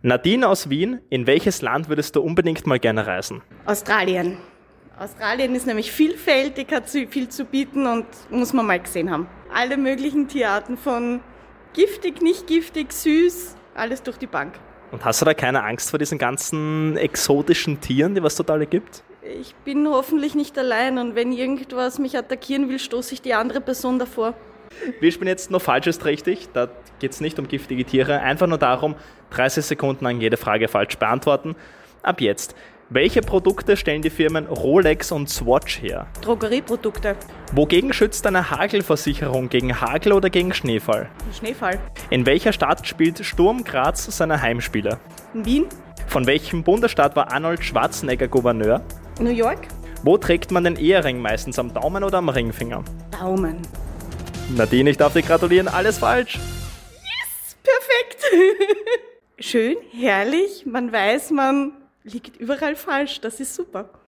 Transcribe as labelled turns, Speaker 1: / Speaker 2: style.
Speaker 1: Nadine aus Wien, in welches Land würdest du unbedingt mal gerne reisen?
Speaker 2: Australien. Australien ist nämlich vielfältig, hat viel zu bieten und muss man mal gesehen haben. Alle möglichen Tierarten von giftig, nicht giftig, süß, alles durch die Bank.
Speaker 1: Und hast du da keine Angst vor diesen ganzen exotischen Tieren, die was dort alle gibt?
Speaker 2: Ich bin hoffentlich nicht allein und wenn irgendwas mich attackieren will, stoße ich die andere Person davor.
Speaker 1: Wir spielen jetzt noch falsch ist richtig. Da geht es nicht um giftige Tiere, einfach nur darum, 30 Sekunden lang jede Frage falsch beantworten. Ab jetzt. Welche Produkte stellen die Firmen Rolex und Swatch her?
Speaker 2: Drogerieprodukte.
Speaker 1: Wogegen schützt eine Hagelversicherung? Gegen Hagel oder gegen Schneefall?
Speaker 2: Schneefall.
Speaker 1: In welcher Stadt spielt Sturm Graz seine Heimspiele?
Speaker 2: In Wien.
Speaker 1: Von welchem Bundesstaat war Arnold Schwarzenegger Gouverneur?
Speaker 2: New York.
Speaker 1: Wo trägt man den Ehering meistens, am Daumen oder am Ringfinger?
Speaker 2: Daumen.
Speaker 1: Nadine, ich darf dir gratulieren, alles falsch.
Speaker 2: Yes, perfekt. Schön, herrlich, man weiß, man liegt überall falsch, das ist super.